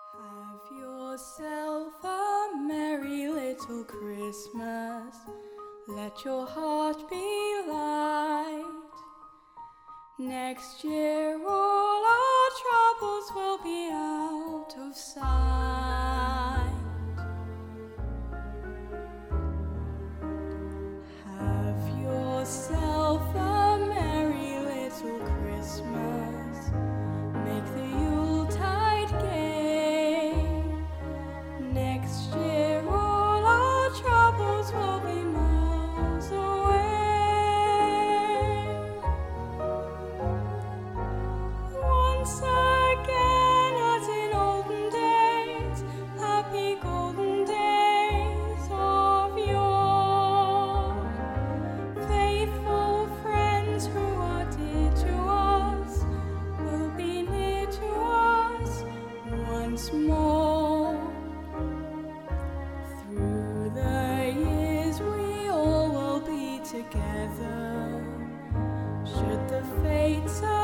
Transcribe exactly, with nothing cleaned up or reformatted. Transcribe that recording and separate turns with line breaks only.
Have yourself a merry little Christmas. Let your heart be light. Next year all our troubles will be out of sight. Have yourself a merry little Christmas. Make the Yuletide gay. Next year all our troubles will be miles away. Once again, as in olden days, happy golden days of yore. Faithful friends who are dear to us will be near to us once more. Through the years we all will be together, should the fates